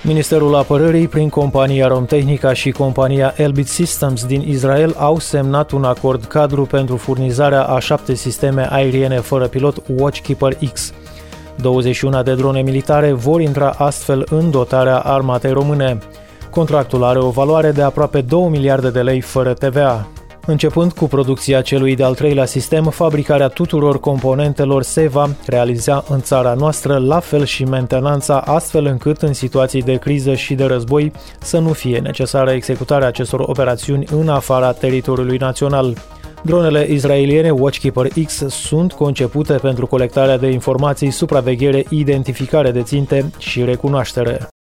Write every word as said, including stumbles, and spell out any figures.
Ministerul Apărării, prin compania Romtehnica și compania Elbit Systems din Israel, au semnat un acord cadru pentru furnizarea a șapte sisteme aeriene fără pilot Watchkeeper X. douăzeci și unu de drone militare vor intra astfel în dotarea armatei române. Contractul are o valoare de aproape două miliarde de lei fără T V A. Începând cu producția celui de-al treilea sistem, fabricarea tuturor componentelor se va realiza în țara noastră, la fel și mentenanța, astfel încât în situații de criză și de război să nu fie necesară executarea acestor operațiuni în afara teritoriului național. Dronele israeliene Watchkeeper X sunt concepute pentru colectarea de informații, supraveghere, identificare de ținte și recunoaștere.